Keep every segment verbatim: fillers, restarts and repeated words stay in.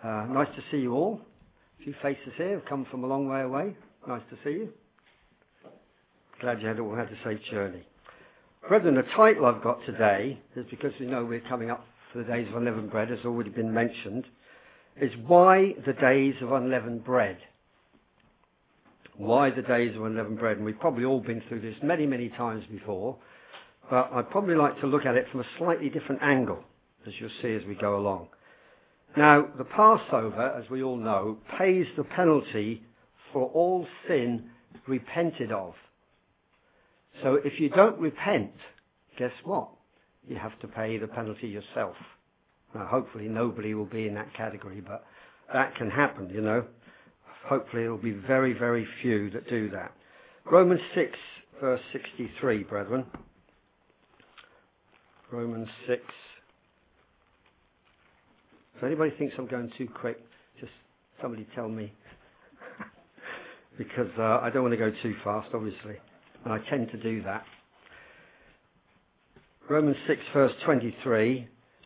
Uh, nice to see you all. A few faces here have come from a long way away. Nice to see you. Glad you had all had a safe journey. Brethren, the title I've got today is because we know we're coming up for the days of unleavened bread, has already been mentioned, is Why the Days of Unleavened Bread? Why the Days of Unleavened Bread? And we've probably all been through this many, many times before, but I'd probably like to look at it from a slightly different angle, as you'll see as we go along. Now, the Passover, as we all know, pays the penalty for all sin repented of. So if you don't repent, guess what? You have to pay the penalty yourself. Now, hopefully nobody will be in that category, but that can happen, you know. Hopefully it will be very, very few that do that. Romans six, verse sixty-three, brethren. Romans six. If anybody thinks I'm going too quick, just somebody tell me. because uh, I don't want to go too fast, obviously. And I tend to do that. Romans six, verse twenty-three.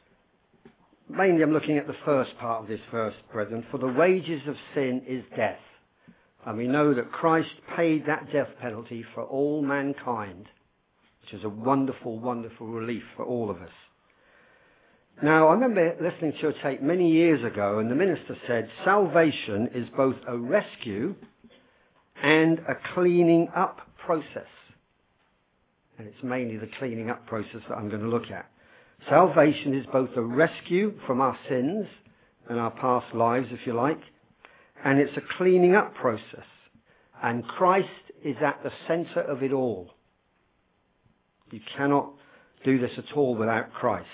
Mainly I'm looking at the first part of this verse, brethren. For the wages of sin is death. And we know that Christ paid that death penalty for all mankind, which is a wonderful, wonderful relief for all of us. Now, I remember listening to a tape many years ago, and the minister said, salvation is both a rescue and a cleaning up process. And it's mainly the cleaning up process that I'm going to look at. Salvation is both a rescue from our sins and our past lives, if you like, and it's a cleaning up process. And Christ is at the centre of it all. You cannot do this at all without Christ.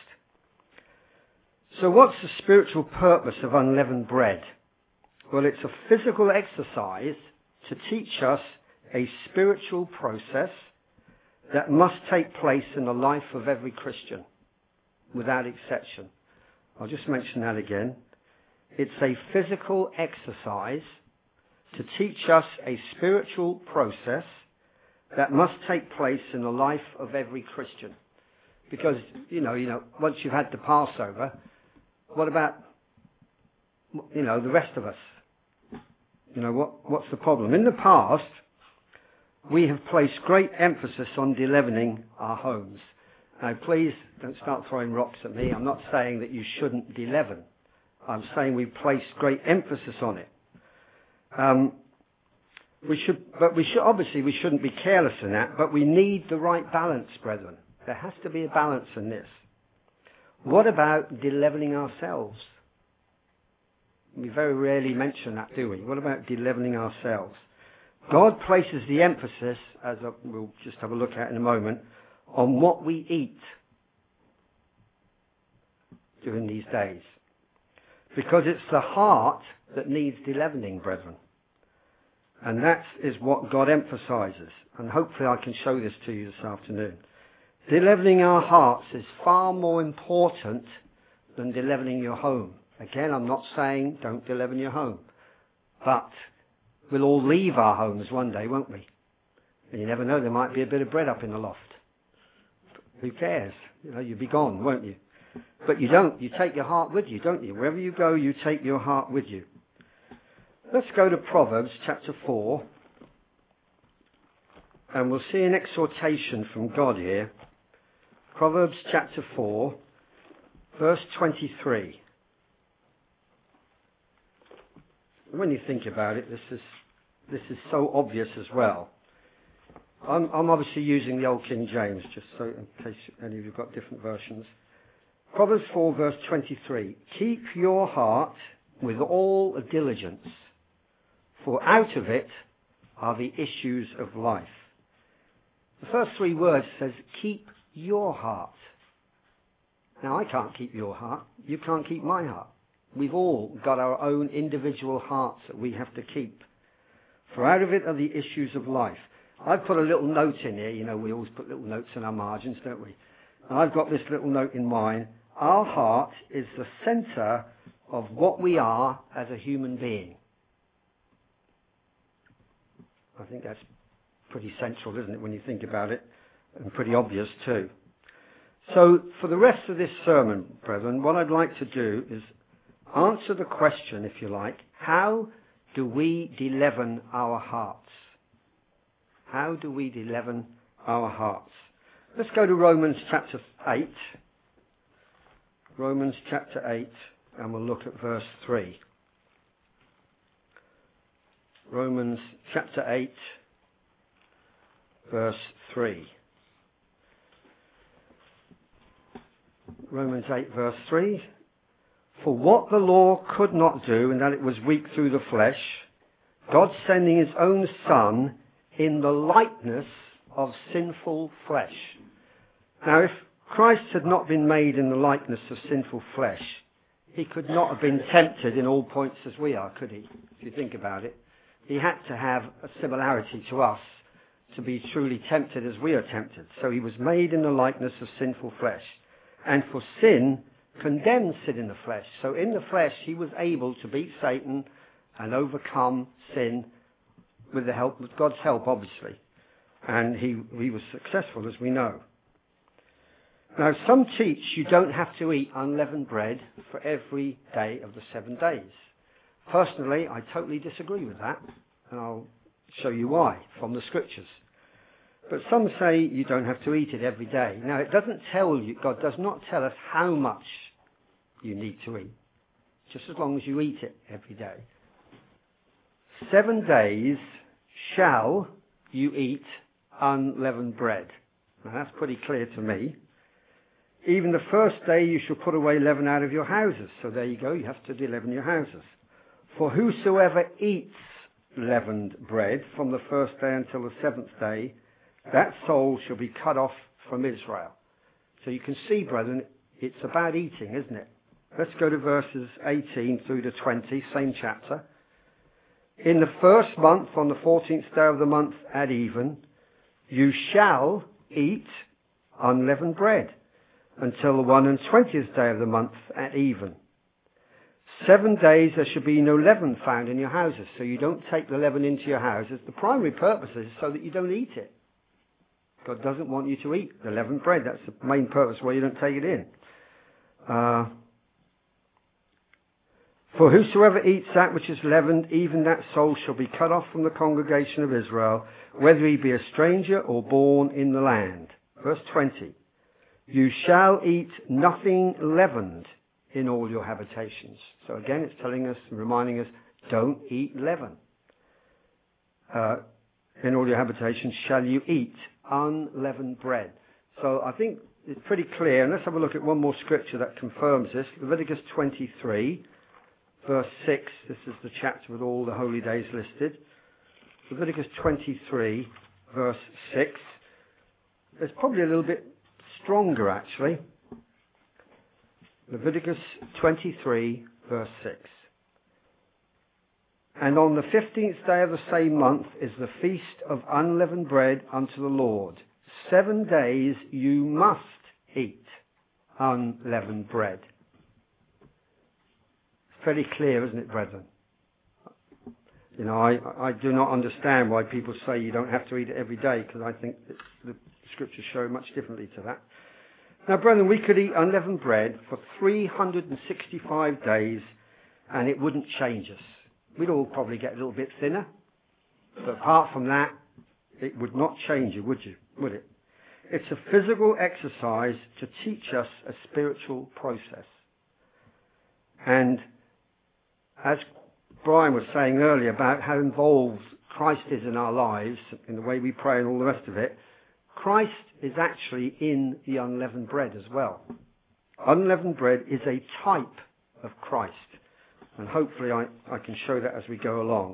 So what's the spiritual purpose of unleavened bread? Well, it's a physical exercise to teach us a spiritual process that must take place in the life of every Christian, without exception. I'll just mention that again. It's a physical exercise to teach us a spiritual process that must take place in the life of every Christian. Because, you know, you know, once you've had the Passover, what about, you know, the rest of us? You know, what, what's the problem? In the past, we have placed great emphasis on de-leavening our homes. Now, please don't start throwing rocks at me. I'm not saying that you shouldn't de-leaven. I'm saying we place great emphasis on it. Um, we should, but we should, obviously we shouldn't be careless in that, but we need the right balance, brethren. There has to be a balance in this. What about de-leavening ourselves? We very rarely mention that, do we? What about de-leavening ourselves? God places the emphasis, as we'll just have a look at in a moment, on what we eat during these days. Because it's the heart that needs de-leavening, brethren. And that is what God emphasizes. And hopefully I can show this to you this afternoon. De-leavening our hearts is far more important than de-leavening your home. Again, I'm not saying don't de-leaven your home. But we'll all leave our homes one day, won't we? And you never know, there might be a bit of bread up in the loft. Who cares? You know, you'll be gone, won't you? But you don't. You take your heart with you, don't you? Wherever you go, you take your heart with you. Let's go to Proverbs chapter four. And we'll see an exhortation from God here. Proverbs chapter four, verse twenty-three. When you think about it, this is this is so obvious as well. I'm, I'm obviously using the Old King James, just so in case any of you have got different versions. Proverbs four, verse twenty-three. Keep your heart with all diligence, for out of it are the issues of life. The first three words says, keep your heart. Now, I can't keep your heart. You can't keep my heart. We've all got our own individual hearts that we have to keep. For out of it are the issues of life. I've put a little note in here. You know, we always put little notes in our margins, don't we? And I've got this little note in mine. Our heart is the centre of what we are as a human being. I think that's pretty central, isn't it, when you think about it? And pretty obvious too. So, for the rest of this sermon, brethren, what I'd like to do is answer the question, if you like, how do we deleaven our hearts? How do we deleaven our hearts? Let's go to Romans chapter eight. Romans chapter eight, and we'll look at verse three. Romans chapter eight, verse three. Romans eight, verse three. For what the law could not do, in that it was weak through the flesh, God sending his own Son in the likeness of sinful flesh. Now, if Christ had not been made in the likeness of sinful flesh, he could not have been tempted in all points as we are, could he? If you think about it. He had to have a similarity to us to be truly tempted as we are tempted. So he was made in the likeness of sinful flesh. And for sin, condemned sin in the flesh. So in the flesh, he was able to beat Satan and overcome sin with the help, with God's help, obviously. And he, he was successful, as we know. Now, some teach you don't have to eat unleavened bread for every day of the seven days. Personally, I totally disagree with that, and I'll show you why from the scriptures. But some say you don't have to eat it every day. Now, it doesn't tell you, God does not tell us how much you need to eat, just as long as you eat it every day. Seven days shall you eat unleavened bread. Now, that's pretty clear to me. Even the first day you shall put away leaven out of your houses. So there you go, you have to de-leaven your houses. For whosoever eats leavened bread from the first day until the seventh day, that soul shall be cut off from Israel. So you can see, brethren, it's about eating, isn't it? Let's go to verses eighteen through to twenty, same chapter. In the first month, on the fourteenth day of the month at even, you shall eat unleavened bread until the one and twentieth day of the month at even. Seven days there should be no leaven found in your houses, so you don't take the leaven into your houses. The primary purpose is so that you don't eat it. God doesn't want you to eat the leavened bread. That's the main purpose why you don't take it in. Uh, For whosoever eats that which is leavened, even that soul shall be cut off from the congregation of Israel, whether he be a stranger or born in the land. Verse twenty. You shall eat nothing leavened in all your habitations. So again, it's telling us and reminding us, don't eat leaven. Uh, in all your habitations shall you eat unleavened bread. So I think it's pretty clear. And let's have a look at one more scripture that confirms this. Leviticus twenty-three, verse six. This is the chapter with all the holy days listed. Leviticus twenty-three, verse six. It's probably a little bit stronger, actually. Leviticus twenty-three, verse six. And on the fifteenth day of the same month is the feast of unleavened bread unto the Lord. Seven days you must eat unleavened bread. It's fairly clear, isn't it, brethren? You know, I, I do not understand why people say you don't have to eat it every day, because I think it's, the scriptures show much differently to that. Now, brethren, we could eat unleavened bread for three hundred sixty-five days and it wouldn't change us. We'd all probably get a little bit thinner, but apart from that, it would not change you, would you? Would it? It's a physical exercise to teach us a spiritual process. And as Brian was saying earlier about how involved Christ is in our lives, in the way we pray and all the rest of it, Christ is actually in the unleavened bread as well. Unleavened bread is a type of Christ. And hopefully I, I can show that as we go along.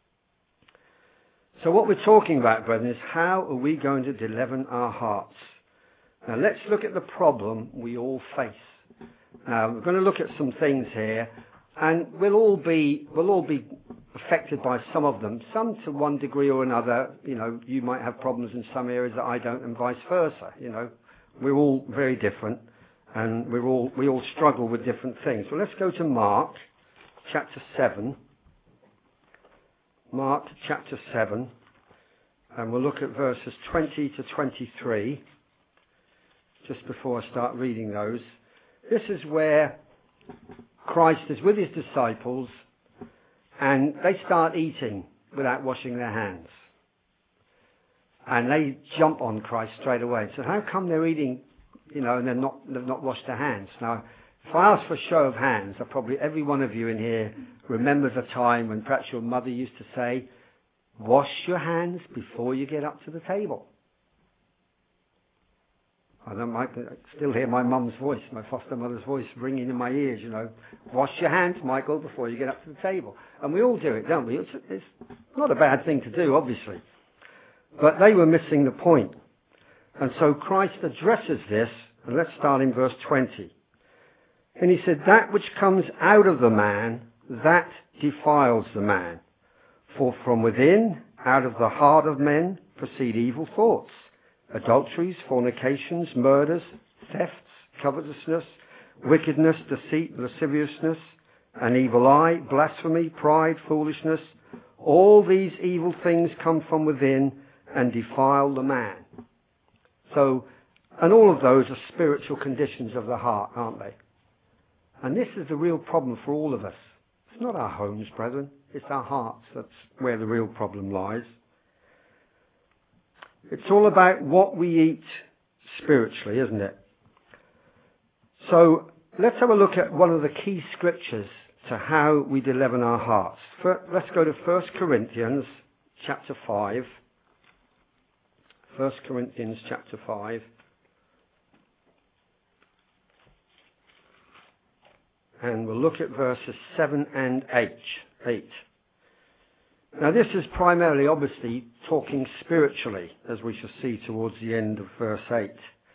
So what we're talking about, brethren, is how are we going to de-leaven our hearts? Now let's look at the problem we all face. Now we're going to look at some things here, and we'll all be we'll all be affected by some of them, some to one degree or another. You know, you might have problems in some areas that I don't, and vice versa. You know, we're all very different, and we're all we all struggle with different things. So let's go to Mark chapter seven. Mark chapter seven, and we'll look at verses twenty to twenty-three, just before I start reading those. This is where Christ is with his disciples and they start eating without washing their hands. And they jump on Christ straight away. So how come they're eating, you know, and they're not, they've not washed their hands? Now, if I ask for a show of hands, I probably every one of you in here remembers a time when perhaps your mother used to say, wash your hands before you get up to the table. I don't I still hear my mum's voice, my foster mother's voice ringing in my ears, you know. Wash your hands, Michael, before you get up to the table. And we all do it, don't we? It's, it's not a bad thing to do, obviously. But they were missing the point. And so Christ addresses this, and let's start in verse twenty. And he said, that which comes out of the man, that defiles the man. For from within, out of the heart of men, proceed evil thoughts, adulteries, fornications, murders, thefts, covetousness, wickedness, deceit, lasciviousness, an evil eye, blasphemy, pride, foolishness. All these evil things come from within and defile the man. So, and all of those are spiritual conditions of the heart, aren't they? And this is the real problem for all of us. It's not our homes, brethren. It's our hearts. That's where the real problem lies. It's all about what we eat spiritually, isn't it? So let's have a look at one of the key scriptures to how we leaven our hearts. Let's go to First Corinthians chapter five. First Corinthians chapter five. And we'll look at verses seven and eight. Now this is primarily, obviously, talking spiritually, as we shall see towards the end of verse eight.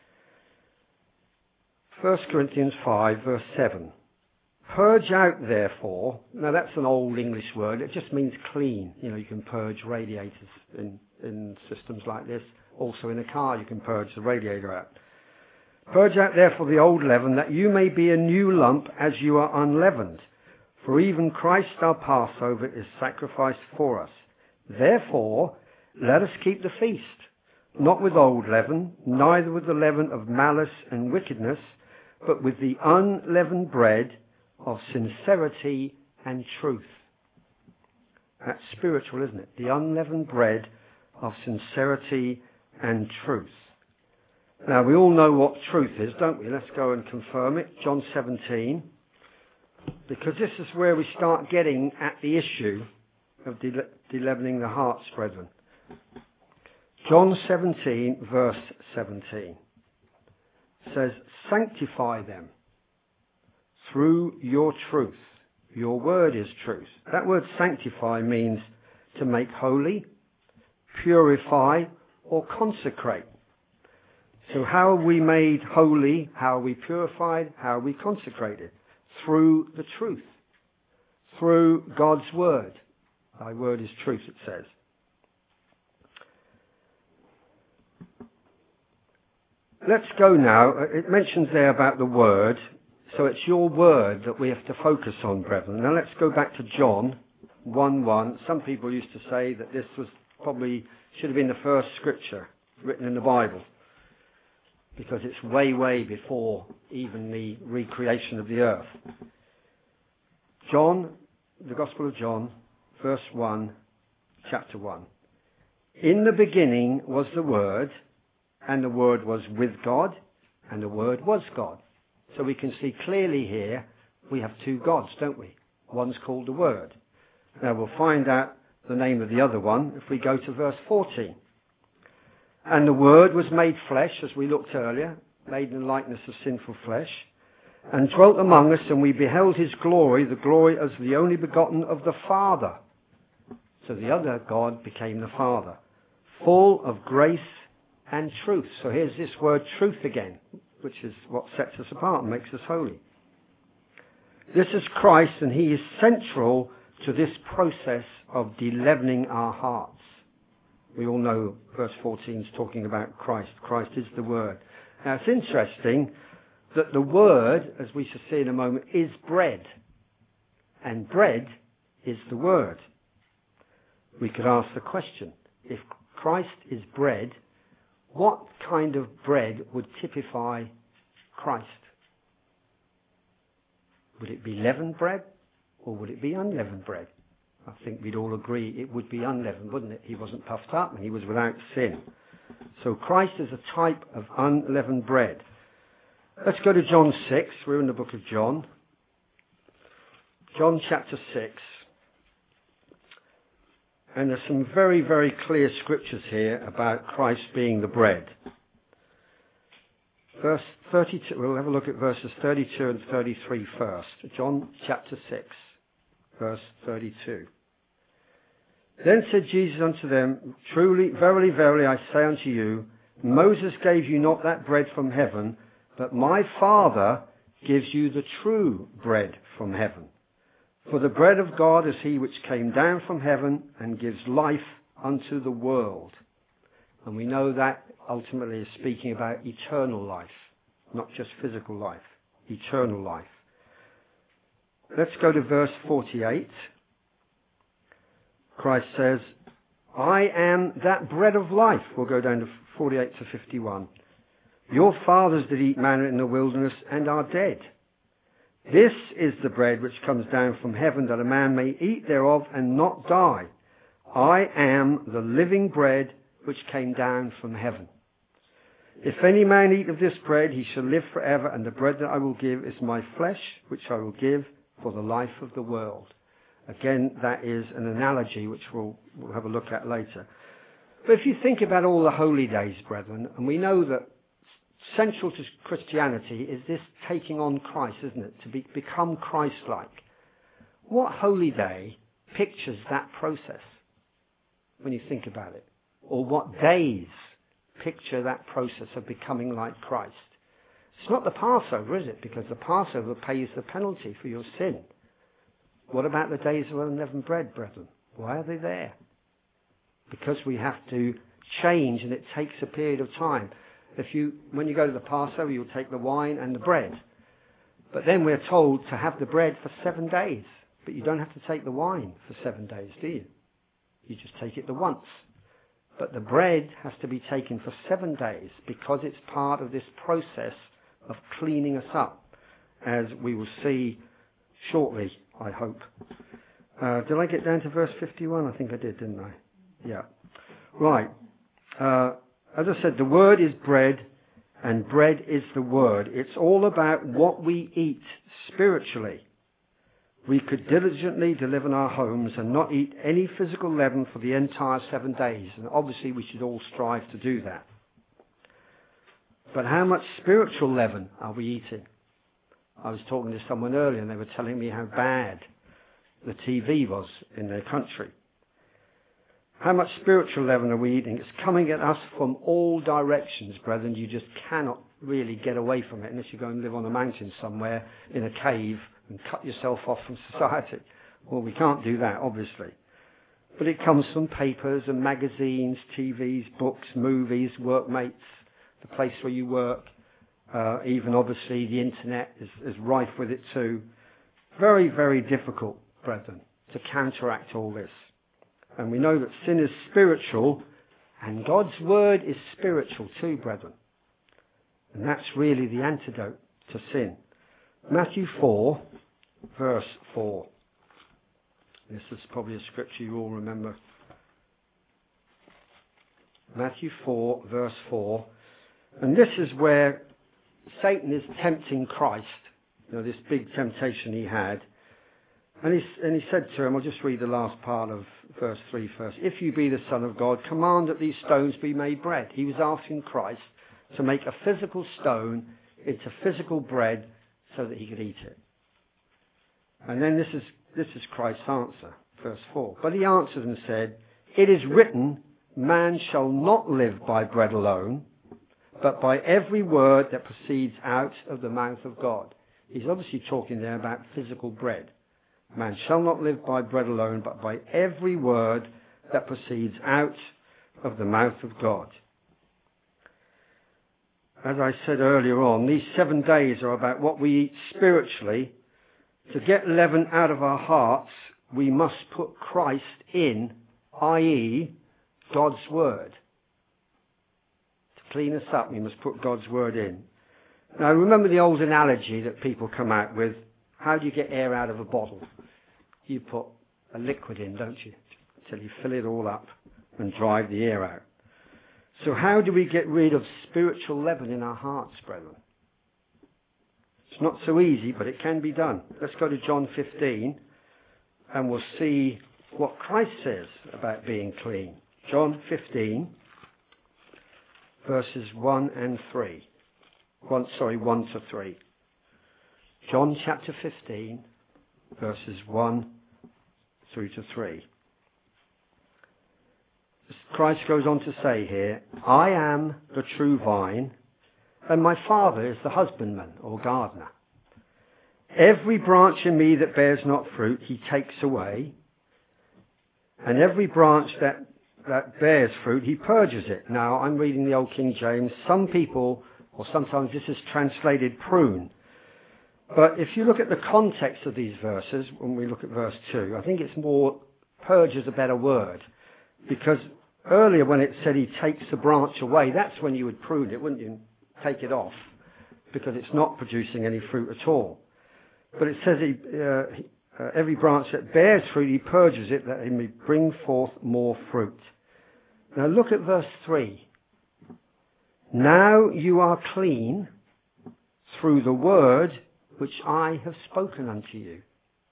First Corinthians five, verse seven. Purge out, therefore. Now that's an old English word. It just means clean. You know, you can purge radiators in, in systems like this. Also in a car, you can purge the radiator out. Purge out therefore the old leaven, that you may be a new lump as you are unleavened. For even Christ our Passover is sacrificed for us. Therefore, let us keep the feast, not with old leaven, neither with the leaven of malice and wickedness, but with the unleavened bread of sincerity and truth. That's spiritual, isn't it? The unleavened bread of sincerity and truth. Now, we all know what truth is, don't we? Let's go and confirm it. John seventeen. Because this is where we start getting at the issue of de- de-leavening the hearts, brethren. John seventeen, verse seventeen says, sanctify them through your truth. Your word is truth. That word sanctify means to make holy, purify, or consecrate. So how are we made holy? How are we purified? How are we consecrated? Through the truth. Through God's word. Thy word is truth, it says. Let's go now. It mentions there about the word. So it's your word that we have to focus on, brethren. Now let's go back to John one one. Some people used to say that this was probably, should have been the first scripture written in the Bible, because it's way, way before even the recreation of the earth. John, the Gospel of John, verse one, chapter one. In the beginning was the Word, and the Word was with God, and the Word was God. So we can see clearly here we have two gods, don't we? One's called the Word. Now we'll find out the name of the other one if we go to verse fourteen. And the Word was made flesh, as we looked earlier, made in the likeness of sinful flesh, and dwelt among us, and we beheld his glory, the glory as the only begotten of the Father. So the other God became the Father, full of grace and truth. So here's this word truth again, which is what sets us apart and makes us holy. This is Christ, and he is central to this process of de-leavening our hearts. We all know verse fourteen is talking about Christ. Christ is the Word. Now it's interesting that the Word, as we shall see in a moment, is bread. And bread is the Word. We could ask the question, if Christ is bread, what kind of bread would typify Christ? Would it be leavened bread or would it be unleavened bread? I think we'd all agree it would be unleavened, wouldn't it? He wasn't puffed up and he was without sin. So Christ is a type of unleavened bread. Let's go to John six. We're in the book of John. John chapter six. And there's some very, very clear scriptures here about Christ being the bread. Verse thirty-two, we'll have a look at verses thirty-two and thirty-three first. John chapter six, verse thirty-two. Then said Jesus unto them, Truly, verily, verily, I say unto you, Moses gave you not that bread from heaven, but my Father gives you the true bread from heaven. For the bread of God is he which came down from heaven and gives life unto the world. And we know that ultimately is speaking about eternal life, not just physical life, eternal life. Let's go to verse forty-eight. Christ says, I am that bread of life. We'll go down to forty-eight to fifty-one. Your fathers did eat manna in the wilderness and are dead. This is the bread which comes down from heaven, that a man may eat thereof and not die. I am the living bread which came down from heaven. If any man eat of this bread, he shall live forever, and the bread that I will give is my flesh, which I will give for the life of the world. Again, that is an analogy which we'll, we'll have a look at later. But if you think about all the holy days, brethren, and we know that central to Christianity is this taking on Christ, isn't it? To be, become Christ-like. What holy day pictures that process when you think about it? Or what days picture that process of becoming like Christ? It's not the Passover, is it? Because the Passover pays the penalty for your sin. What about the days of unleavened bread, brethren? Why are they there? Because we have to change, and it takes a period of time. If you, when you go to the Passover, you'll take the wine and the bread. But then we're told to have the bread for seven days. But you don't have to take the wine for seven days, do you? You just take it the once. But the bread has to be taken for seven days because it's part of this process of cleaning us up, as we will see shortly, I hope. Uh, did I get down to verse fifty-one? I think I did, didn't I? Yeah. Right. Uh, as I said, the word is bread, and bread is the word. It's all about what we eat spiritually. We could diligently live in our homes and not eat any physical leaven for the entire seven days. And obviously we should all strive to do that. But how much spiritual leaven are we eating? I was talking to someone earlier and they were telling me how bad the T V was in their country. How much spiritual leaven are we eating? It's coming at us from all directions, brethren. You just cannot really get away from it unless you go and live on a mountain somewhere in a cave and cut yourself off from society. Well, we can't do that, obviously. But it comes from papers and magazines, T Vs, books, movies, workmates, the place where you work. Uh, even, obviously, the internet is, is rife with it too. Very, very difficult, brethren, to counteract all this. And we know that sin is spiritual, and God's word is spiritual too, brethren. And that's really the antidote to sin. Matthew four, verse four. This is probably a scripture you all remember. Matthew four, verse four. And this is where Satan is tempting Christ. You know, this big temptation he had. And he, and he said to him, I'll just read the last part of verse three first. If you be the Son of God, command that these stones be made bread. He was asking Christ to make a physical stone into physical bread so that he could eat it. And then this is, this is Christ's answer, verse four. But he answered and said, it is written, man shall not live by bread alone, but by every word that proceeds out of the mouth of God. He's obviously talking there about physical bread. Man shall not live by bread alone, but by every word that proceeds out of the mouth of God. As I said earlier on, these seven days are about what we eat spiritually. To get leaven out of our hearts, we must put Christ in, that is, God's word. To clean us up, we must put God's word in. Now, remember the old analogy that people come out with, How do you get air out of a bottle? You put a liquid in, don't you? Until you fill it all up and drive the air out. So how do we get rid of spiritual leaven in our hearts, brethren? It's not so easy, but it can be done. Let's go to John fifteen and we'll see what Christ says about being clean. John fifteen, verses one and three. One, sorry, one to three. John chapter fifteen, verses one through to three. Christ goes on to say here, I am the true vine, and my Father is the husbandman or gardener. Every branch in me that bears not fruit, he takes away. And every branch that, that bears fruit, he purges it. Now, I'm reading the Old King James. Some people, or sometimes this is translated prune. But if you look at the context of these verses, when we look at verse two, I think it's more, purge is a better word. Because earlier when it said he takes the branch away, that's when you would prune it, wouldn't you? Take it off, because it's not producing any fruit at all. But it says he, uh, he, uh, every branch that bears fruit, he purges it, that it may bring forth more fruit. Now look at verse three. Now you are clean through the word which I have spoken unto you.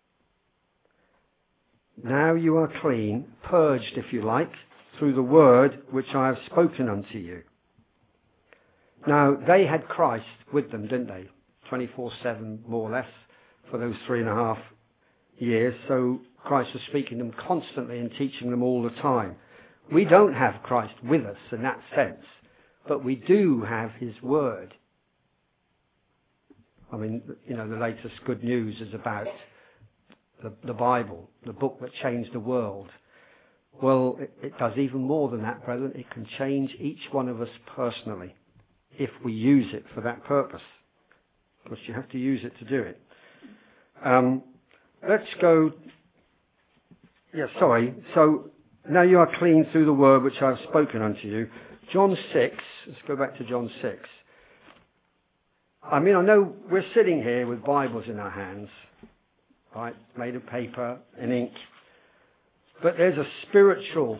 Now you are clean, purged, if you like, through the word which I have spoken unto you. Now, they had Christ with them, didn't they? twenty-four seven, more or less, for those three and a half years. So Christ was speaking to them constantly and teaching them all the time. We don't have Christ with us in that sense, but we do have his word. I mean, you know, the latest good news is about the, the Bible, the book that changed the world. Well, it, it does even more than that, brethren. It can change each one of us personally if we use it for that purpose. Of course, you have to use it to do it. Um, let's go... Yeah, sorry. So, now you are clean through the word which I have spoken unto you. John six. Let's go back to John six. I mean, I know we're sitting here with Bibles in our hands, right, made of paper and ink, but there's a spiritual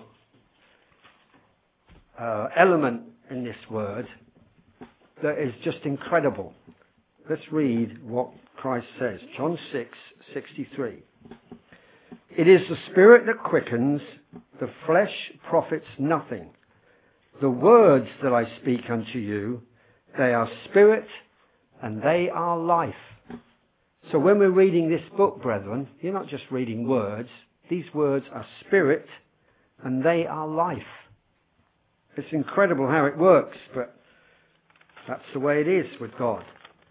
uh, element in this word that is just incredible. Let's read what Christ says. John six sixty-three. It is the Spirit that quickens, the flesh profits nothing. The words that I speak unto you, they are spirit and they are life. So when we're reading this book, brethren, you're not just reading words. These words are spirit and they are life. It's incredible how it works, but that's the way it is with God.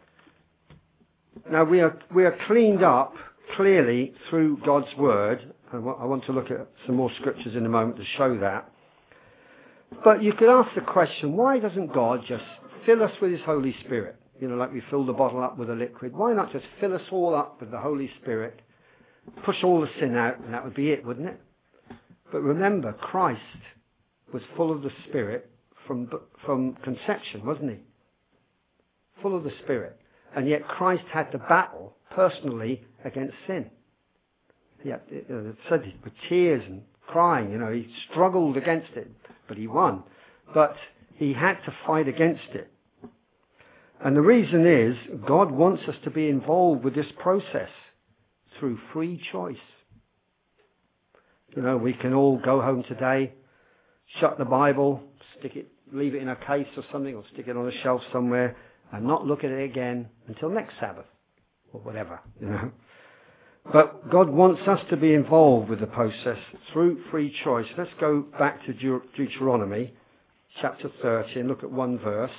Now we are, we are cleaned up clearly through God's word. I want to look at some more scriptures in a moment to show that. But you could ask the question, why doesn't God just fill us with his Holy Spirit? You know, like we fill the bottle up with a liquid. Why not just fill us all up with the Holy Spirit, push all the sin out, and that would be it, wouldn't it? But remember, Christ was full of the Spirit from, from conception, wasn't he? Full of the Spirit. And yet Christ had to battle personally against sin. He had, it said with tears and crying, you know, he struggled against it, but he won. But he had to fight against it. And the reason is, God wants us to be involved with this process through free choice. You know, we can all go home today, shut the Bible, stick it, leave it in a case or something, or stick it on a shelf somewhere, and not look at it again until next Sabbath, or whatever, you know. But God wants us to be involved with the process through free choice. Let's go back to Deut- Deuteronomy chapter thirty and look at one verse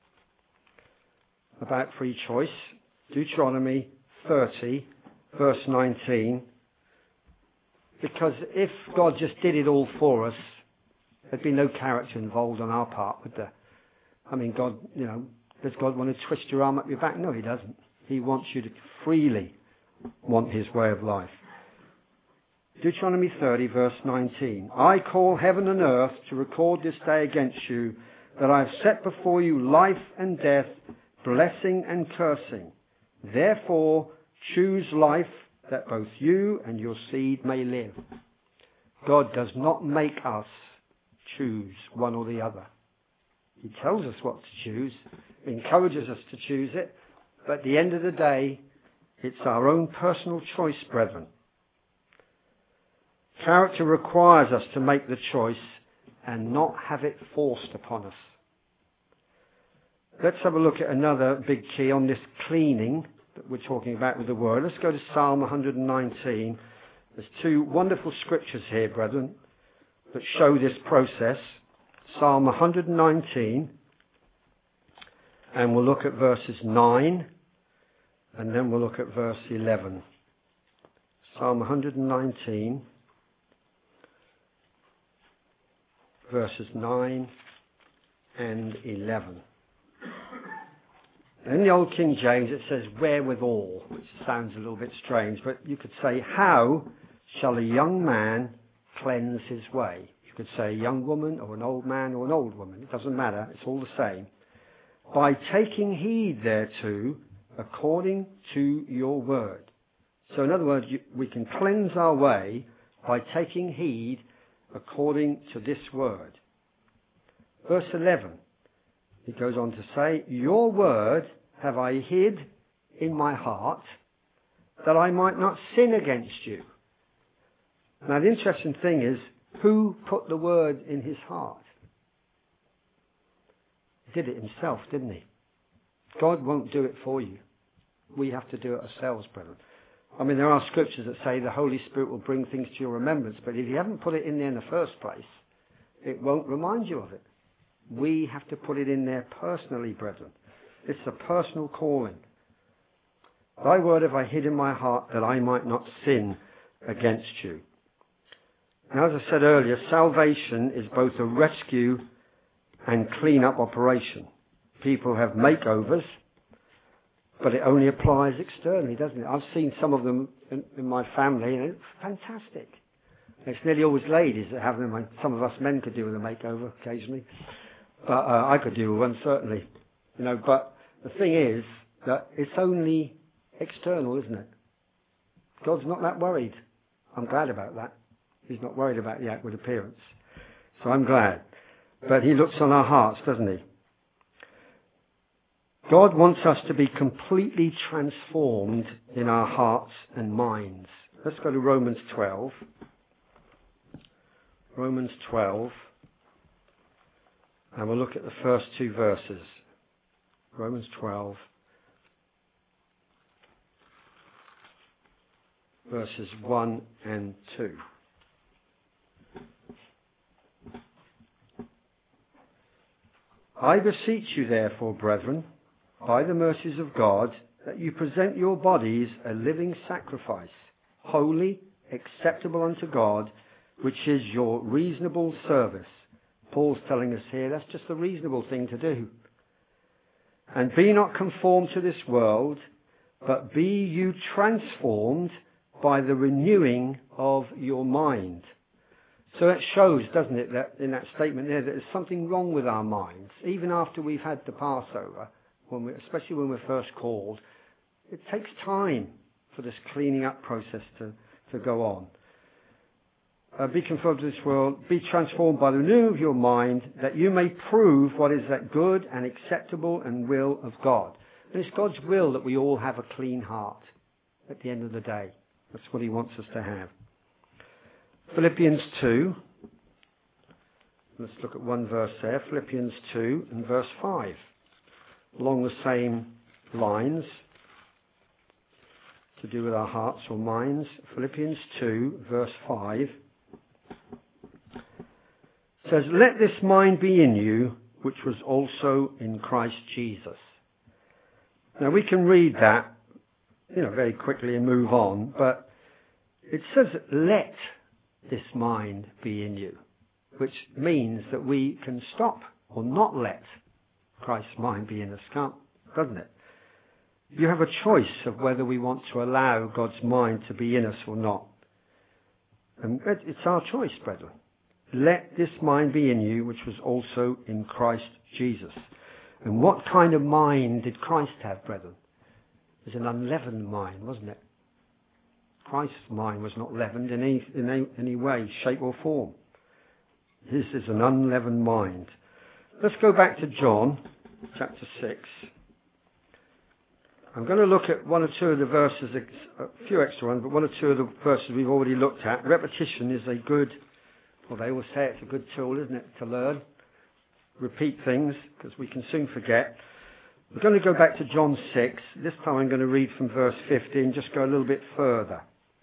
about free choice. Deuteronomy thirty, verse nineteen. Because if God just did it all for us, there'd be no character involved on our part, would there? I mean, God, you know, does God want to twist your arm up your back? No, he doesn't. He wants you to freely want his way of life. Deuteronomy thirty, verse nineteen. I call heaven and earth to record this day against you, that I have set before you life and death, blessing and cursing. Therefore Choose life, that both you and your seed may live. God does not make us choose one or the other. He tells us what to choose, he encourages us to choose it, but at the end of the day, it's our own personal choice, brethren. Character requires us to make the choice and not have it forced upon us. Let's have a look at another big key on this cleaning that we're talking about with the word. Let's go to Psalm one nineteen. There's two wonderful scriptures here, brethren, that show this process. Psalm one nineteen, and we'll look at verses nine, and then we'll look at verse eleven. Psalm one nineteen, verses nine and eleven. In the Old King James it says wherewithal, which sounds a little bit strange, but you could say, how shall a young man cleanse his way? You could say a young woman or an old man or an old woman. It doesn't matter. It's all the same. By taking heed thereto according to your word. So in other words, you, we can cleanse our way by taking heed according to this word. Verse eleven. He goes on to say, your word have I hid in my heart, that I might not sin against you. Now the interesting thing is, who put the word in his heart? He did it himself, didn't he? God won't do it for you. We have to do it ourselves, brethren. I mean, there are scriptures that say the Holy Spirit will bring things to your remembrance, but if you haven't put it in there in the first place, it won't remind you of it. We have to put it in there personally, brethren. It's a personal calling. Thy word have I hid in my heart, that I might not sin against you. Now, as I said earlier, salvation is both a rescue and clean-up operation. People have makeovers, but it only applies externally, doesn't it? I've seen some of them in, in my family, and it's fantastic. It's nearly always ladies that have them. Some of us men could do with a makeover occasionally. But uh, I could do with one, certainly. You know, but the thing is that it's only external, isn't it? God's not that worried. I'm glad about that. He's not worried about the outward appearance. So I'm glad. But he looks on our hearts, doesn't he? God wants us to be completely transformed in our hearts and minds. Let's go to Romans twelve. Romans twelve. And we'll look at the first two verses. Romans twelve, verses one and two. I beseech you therefore, brethren, by the mercies of God, that you present your bodies a living sacrifice, holy, acceptable unto God, which is your reasonable service. Paul's telling us here that's just the reasonable thing to do. And be not conformed to this world, but be you transformed by the renewing of your mind. So it shows, doesn't it, that in that statement there, that there's something wrong with our minds. Even after we've had the Passover, when we, especially when we're first called, it takes time for this cleaning up process to, to go on. Uh, be conformed to this world, be transformed by the renewing of your mind, that you may prove what is that good and acceptable and will of God. And it's God's will that we all have a clean heart at the end of the day. That's what he wants us to have. Philippians two. Let's look at one verse there. Philippians two and verse five. Along the same lines, to do with our hearts or minds. Philippians two, verse five. Says, let this mind be in you, which was also in Christ Jesus. Now we can read that, you know, very quickly and move on, but it says, let this mind be in you, which means that we can stop or not let Christ's mind be in us, can't, doesn't it? You have a choice of whether we want to allow God's mind to be in us or not. And it's our choice, brethren. Let this mind be in you, which was also in Christ Jesus. And what kind of mind did Christ have, brethren? is an unleavened mind, wasn't it? Christ's mind was not leavened in any, in any, any way, shape or form. His is an unleavened mind. Let's go back to John chapter six. I'm going to look at one or two of the verses, a few extra ones, but one or two of the verses we've already looked at. Repetition is a good, well, they always say it's a good tool, isn't it, to learn. Repeat things, because we can soon forget. We're going to go back to John six. This time I'm going to read from verse fifty and just go a little bit further.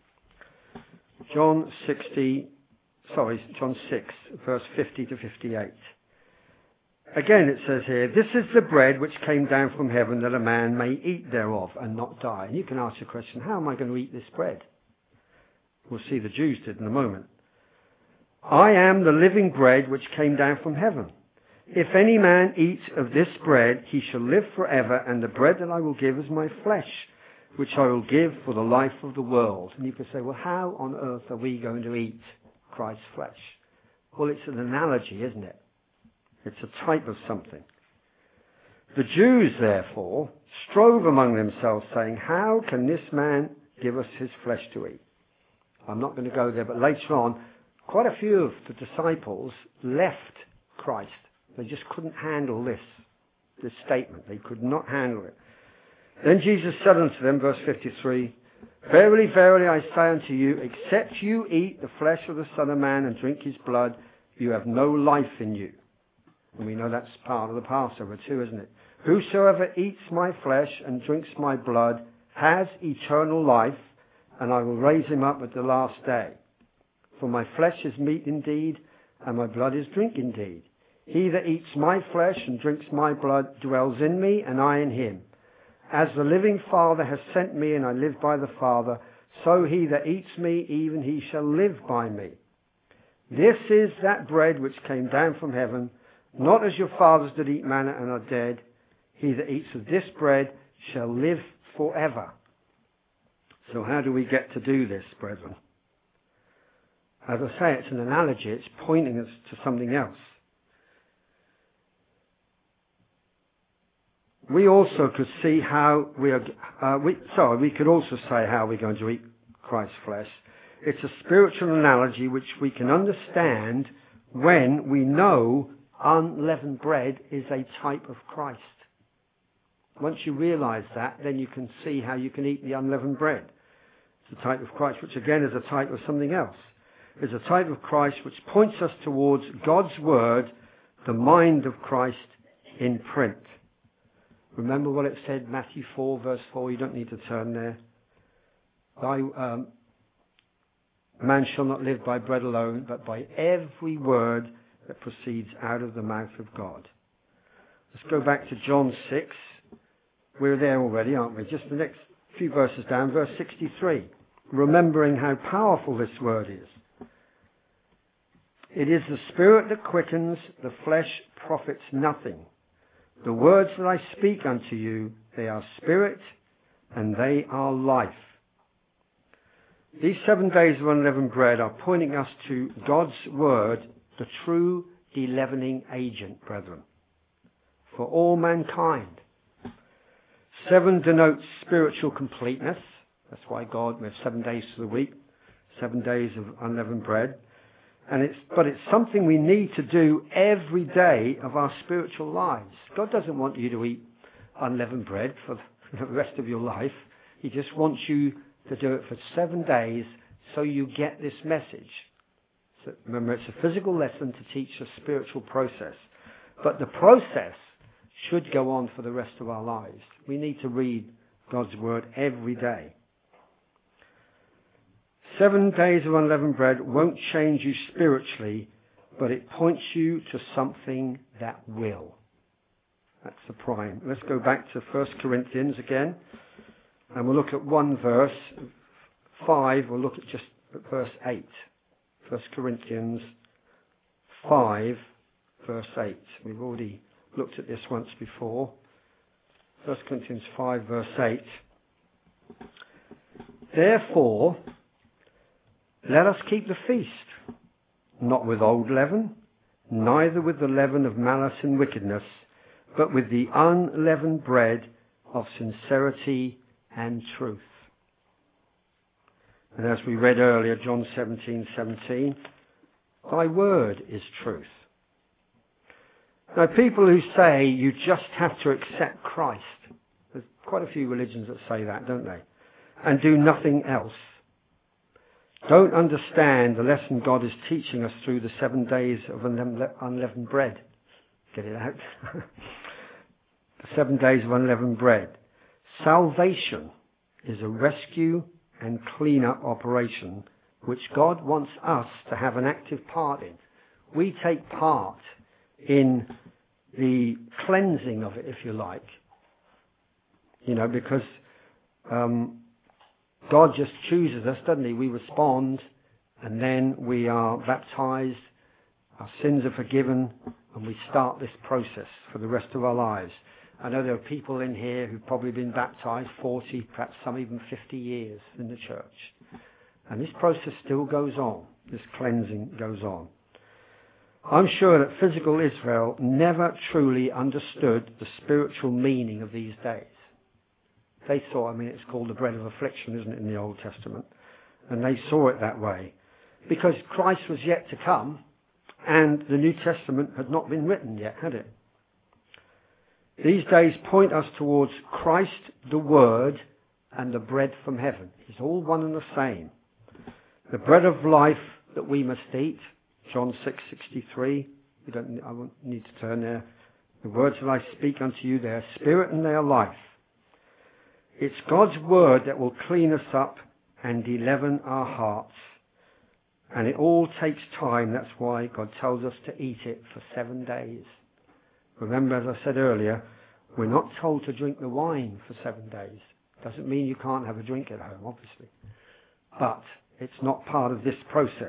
John sixty, sorry, John six, verse fifty to fifty-eight. Again it says here, this is the bread which came down from heaven, that a man may eat thereof and not die. And you can ask the question, how am I going to eat this bread? We'll see the Jews did in a moment. I am the living bread which came down from heaven. If any man eat of this bread, he shall live forever, and the bread that I will give is my flesh, which I will give for the life of the world. And you could say, well, how on earth are we going to eat Christ's flesh? Well, it's an analogy, isn't it? It's a type of something. The Jews, therefore, strove among themselves, saying, how can this man give us his flesh to eat? I'm not going to go there, but later on, quite a few of the disciples left Christ. They just couldn't handle this, this statement. They could not handle it. Then Jesus said unto them, verse fifty-three, verily, verily, I say unto you, except you eat the flesh of the Son of Man and drink his blood, you have no life in you. And we know that's part of the Passover too, isn't it? Whosoever eats my flesh and drinks my blood has eternal life, and I will raise him up at the last day. For my flesh is meat indeed, and my blood is drink indeed. He that eats my flesh and drinks my blood dwells in me, and I in him. As the living Father has sent me, and I live by the Father, so he that eats me, even he shall live by me. This is that bread which came down from heaven, not as your fathers did eat manna and are dead. He that eats of this bread shall live forever. So how do we get to do this, brethren? As I say, it's an analogy. It's pointing us to something else. We also could see how we are, uh, we, sorry, we could also say how we're going to eat Christ's flesh. It's a spiritual analogy which we can understand when we know unleavened bread is a type of Christ. Once you realize that, then you can see how you can eat the unleavened bread. It's a type of Christ, which again is a type of something else. It's a type of Christ which points us towards God's Word, the mind of Christ in print. Remember what it said, Matthew four, verse four. You don't need to turn there. Thy, um, man shall not live by bread alone, but by every word that proceeds out of the mouth of God. Let's go back to John six. We're there already, aren't we? Just the next few verses down, verse sixty-three. Remembering how powerful this word is. It is the Spirit that quickens, the flesh profits nothing. The words that I speak unto you, they are spirit and they are life. These seven days of unleavened bread are pointing us to God's Word, the true de-leavening agent, brethren, for all mankind. Seven denotes spiritual completeness. That's why God, we have seven days to the week, seven days of unleavened bread. And it's, but it's something we need to do every day of our spiritual lives. God doesn't want you to eat unleavened bread for the rest of your life. He just wants you to do it for seven days so you get this message. So remember, it's a physical lesson to teach a spiritual process. But the process should go on for the rest of our lives. We need to read God's Word every day. Seven days of unleavened bread won't change you spiritually, but it points you to something that will. That's the prime. Let's go back to First Corinthians again, and we'll look at one verse, five, we'll look at just at verse eight. First Corinthians five, verse eight. We've already looked at this once before. First Corinthians five, verse eight. Therefore, let us keep the feast, not with old leaven, neither with the leaven of malice and wickedness, but with the unleavened bread of sincerity and truth. And as we read earlier, John seventeen seventeen, thy word is truth. Now, people who say you just have to accept Christ, there's quite a few religions that say that, don't they? And do nothing else, don't understand the lesson God is teaching us through the seven days of unleavened bread. Get it out? The seven days of unleavened bread. Salvation is a rescue and clean-up operation which God wants us to have an active part in. We take part in the cleansing of it, if you like. You know, because um, God just chooses us, doesn't he? We respond, and then we are baptized, our sins are forgiven, and we start this process for the rest of our lives. I know there are people in here who've probably been baptized forty, perhaps some even fifty years in the church. And this process still goes on. This cleansing goes on. I'm sure that physical Israel never truly understood the spiritual meaning of these days. They saw, I mean, it's called the bread of affliction, isn't it, in the Old Testament? And they saw it that way. Because Christ was yet to come, and the New Testament had not been written yet, had it? These days point us towards Christ, the Word, and the bread from heaven. It's all one and the same. The bread of life that we must eat, John six sixty-three. You don't, I won't need to turn there. The words that I speak unto you, they are spirit and they are life. It's God's word that will clean us up and deleaven our hearts. And it all takes time. That's why God tells us to eat it for seven days. Remember, as I said earlier, we're not told to drink the wine for seven days. Doesn't mean you can't have a drink at home, obviously. But it's not part of this process.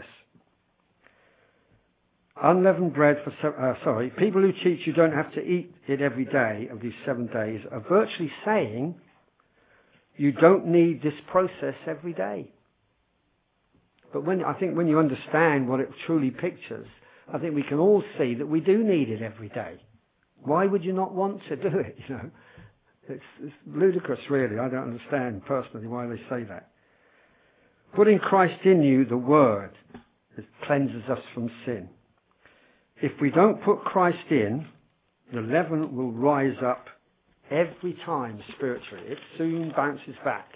Unleavened bread for, se- uh, sorry, people who teach you don't have to eat it every day of these seven days are virtually saying you don't need this process every day. But when I think when you understand what it truly pictures, I think we can all see that we do need it every day. Why would you not want to do it? You know, it's, it's ludicrous, really. I don't understand personally why they say that. Putting Christ in you, the Word, it cleanses us from sin. If we don't put Christ in, the leaven will rise up every time spiritually. It soon bounces back.